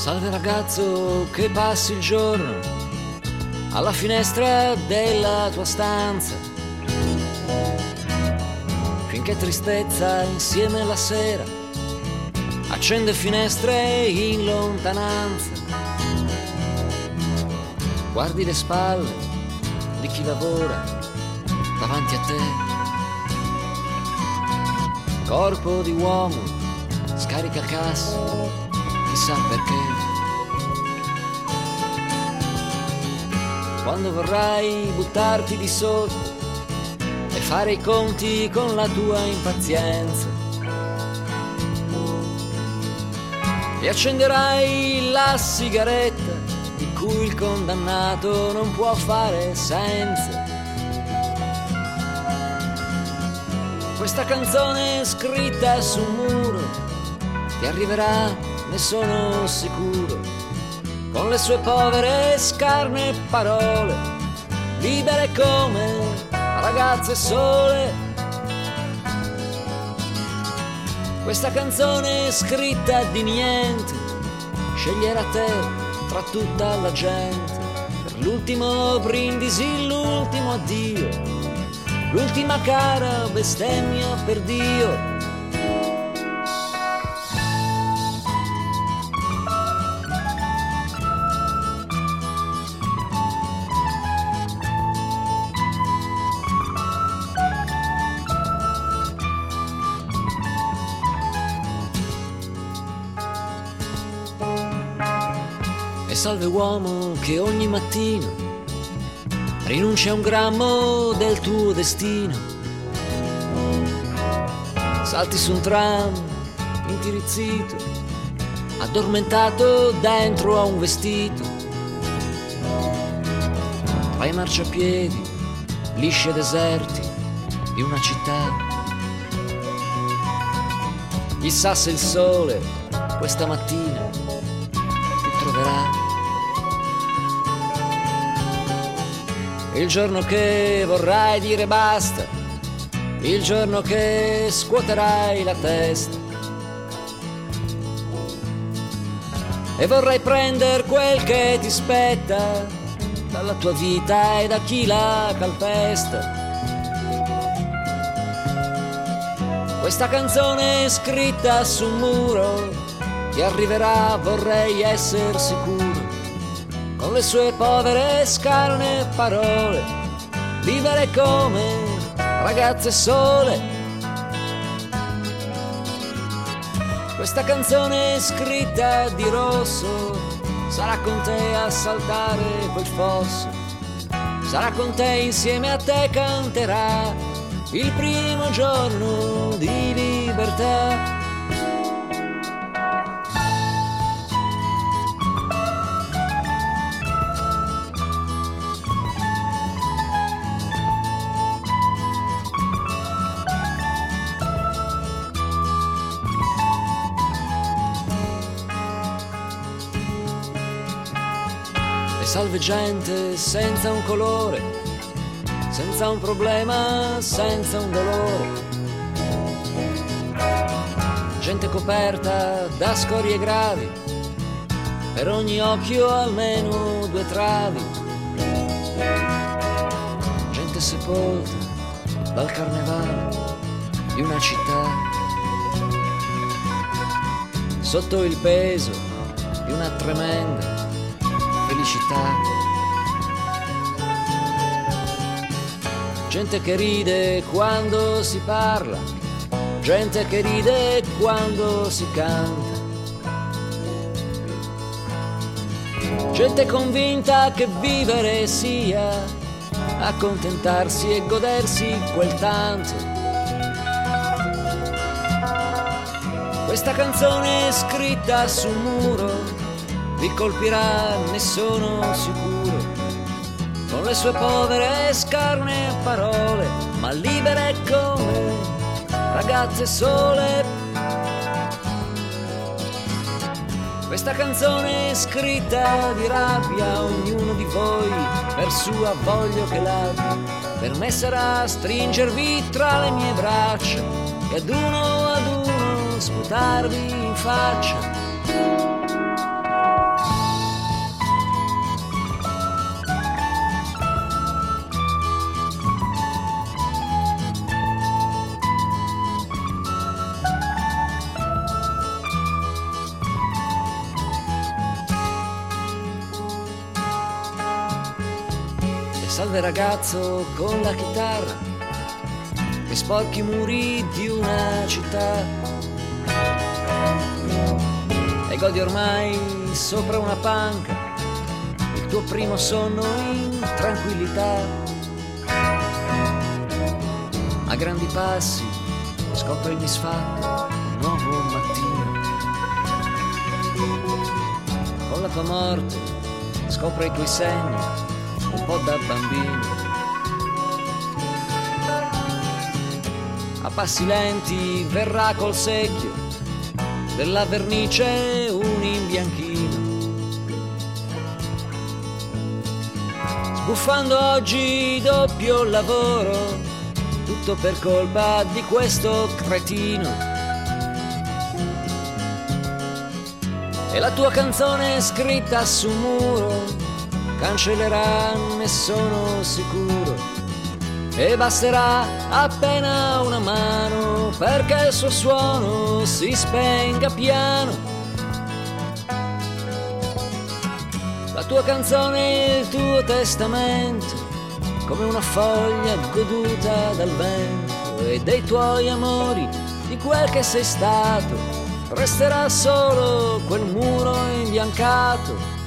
Salve ragazzo che passi il giorno alla finestra della tua stanza, finché tristezza insieme alla sera accende finestre in lontananza. Guardi le spalle di chi lavora davanti a te, corpo di uomo scarica cassa, chissà perché. Quando vorrai buttarti di sotto e fare i conti con la tua impazienza, e accenderai la sigaretta di cui il condannato non può fare senza. Questa canzone scritta su un muro ti arriverà, ne sono sicuro, con le sue povere scarne parole, libere come ragazze sole. Questa canzone scritta di niente sceglierà te tra tutta la gente, per l'ultimo brindisi, l'ultimo addio, l'ultima cara bestemmia per Dio. E salve uomo che ogni mattino rinuncia a un grammo del tuo destino. Salti su un tram intirizzito, addormentato dentro a un vestito. Tra i marciapiedi, lisci e deserti di una città. Chissà se il sole questa mattina ti troverà. Il giorno che vorrai dire basta, il giorno che scuoterai la testa e vorrai prendere quel che ti spetta dalla tua vita e da chi la calpesta. Questa canzone scritta su un muro ti arriverà, vorrei essere sicuro, con le sue povere scarne parole, libere come ragazze sole. Questa canzone scritta di rosso sarà con te a saltare quel fosso, sarà con te, insieme a te canterà il primo giorno di libertà. E salve gente senza un colore, senza un problema, senza un dolore. Gente coperta da scorie gravi, per ogni occhio almeno due travi. Gente sepolta dal carnevale di una città, sotto il peso di una tremenda felicità. Gente che ride quando si parla, gente che ride quando si canta, gente convinta che vivere sia accontentarsi e godersi quel tanto. Questa canzone scritta su un muro vi colpirà, ne sono sicuro, con le sue povere scarne parole, ma libere come ragazze sole. Questa canzone scritta di rabbia, ognuno di voi per sua voglio che l'abbia, per me sarà stringervi tra le mie braccia e ad uno sputarvi in faccia. Salve ragazzo con la chitarra che sporchi i muri di una città e godi ormai sopra una panca il tuo primo sonno in tranquillità. A grandi passi scopri il misfatto un nuovo mattino. Con la tua morte scopri i tuoi segni un po' da bambino. A passi lenti verrà col secchio della vernice un imbianchino. Sbuffando oggi doppio lavoro, tutto per colpa di questo cretino. E la tua canzone scritta su un muro cancellerà, ne sono sicuro, e basterà appena una mano perché il suo suono si spenga piano. La tua canzone è il tuo testamento, come una foglia goduta dal vento, e dei tuoi amori, di quel che sei stato, resterà solo quel muro imbiancato